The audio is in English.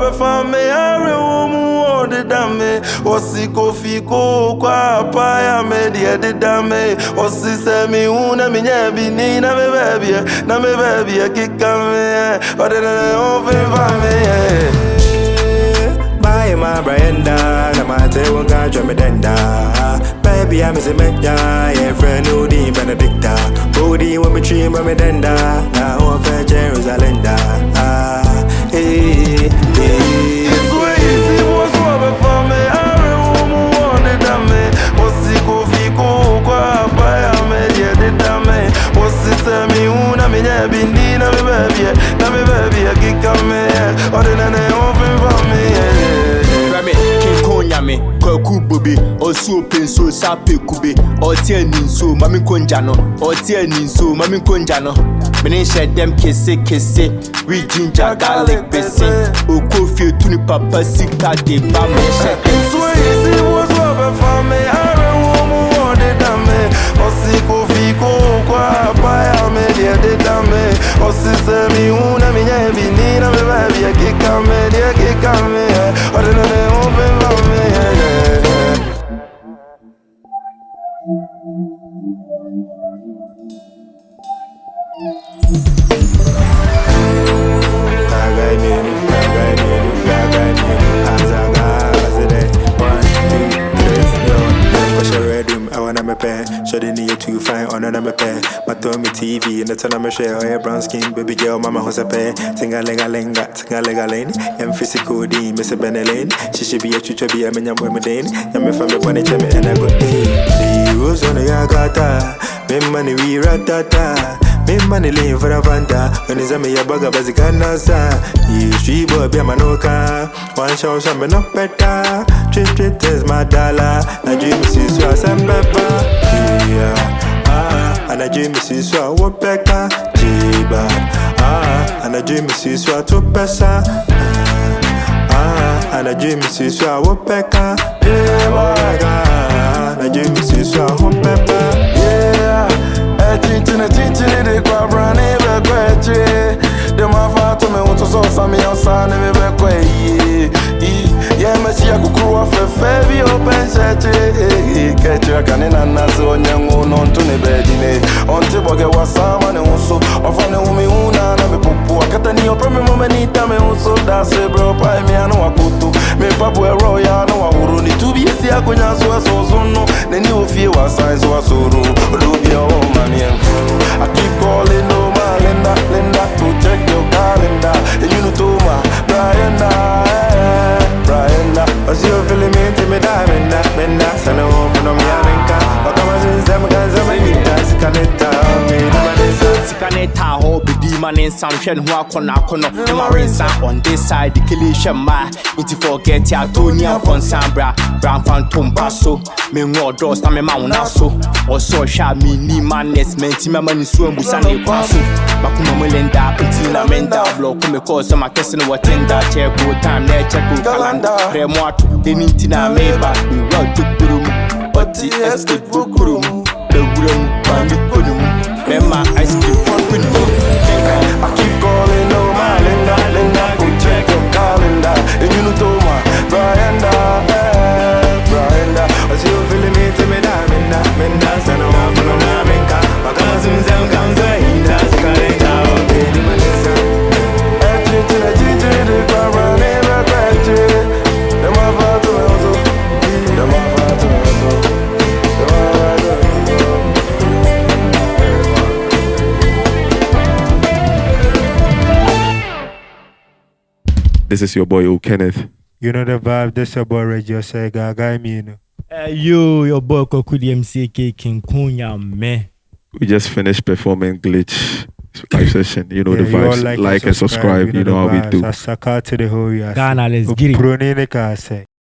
be fame are womu de dame osiko fiko kwa pa ya me de dame osise mi una mi nyabi ni na me baby kikame ode na ofen fame Bye my Brenda, na mate wonga jomedenda. Baby I'm a menya, yeah friend who di Benedicta. Body when me dream me denda, na ho fe Jerusalem da. It's way easy was over for me. I wanted dame. Osiko fiko kwa pa ya me de dame. Osise mi una mi nyabi ni na me baby kikame ode na ofen fame me kwaku bobe osu open so sape kube otiani nso mami konjano otiani nso mami konjano meni shedem kese we ginger garlic besi okofie tuni papa sika de ba me shedem so easy was over for me are womu ode dame osiko fiko kwa pa ya me de dame osise mi una mi nyabi ni na me baby kikame ode na open for me Shouldn't need to find on another pair. But to me TV and the time I share a brown skin, baby girl, mama has a pair. Sing a lega lane, and physical D, Mr. Benelane. She should be a chucha be a minion women. And me from the bonnet and I go, the rose on the yagata, me money we ratata. Me money lane for a vanda. When is a me a bugger bazikana sa. You street boy be a manoka. One show some no better. Trip is my dollar. Na dream is so some pepper. Yeah, and I dream is so what peka. Jiba, and I dream is so to pesa. And I dream is so what peka. Yeah, and I dream is so what pepper. Yeah. Chinchini de kwa brane be kweche de mafa to me uto so sami ansane me be kwe ye mechi ya kukuru fefe bi open seche keche kanina nazo onyango no ntune bedine onte boge wasama ne unso ofane umi una na me popo akata ni opreme momenita me unso da se bro pa mi anu wakutu me papu ero ya no wahuru ni tubi esi akonya so asozono ne ni ofie wasan so asoro odobi o mami I keep calling no my Linda to check your calendar. And you know to my Brianna. As you feeling me to me diamond, send a home from me America. But come as them guys are making dance, Sikaneta ho bidi manin samhwe ho akona e marinsa on this side the killing ma it forget ya Tonya Ponsambra Brown Phantom Paso me ngo dos na me ma wona so o so sha me ni madness menti me mani so ambusa ne kwaso bakuma melenda until menda block me cause my kese no watenda check go time na check go calendar remo ato deninti na meba we want to burum oti escape burum the burum bandi kodum Remember, I still fuck with you. I keep calling no my Linda, go check your calendar. And you know to my Brianna. As you feeling me to me diamond, send a home from America. My cousins them comes in, that's Sikaneta, okay, the man is Chinchini de kwa brane be kweche de mafa to me unso de mafa to me unso. This is your boy O Kenneth. You know the vibe, this your boy Radio Sega, guy me, you know. Your boy Kokudi MCK King Kunya me. We just finished performing Glitch live session. You know the vibes. Like and subscribe. You know how we do. Saka to the whole Ghana, let's get it.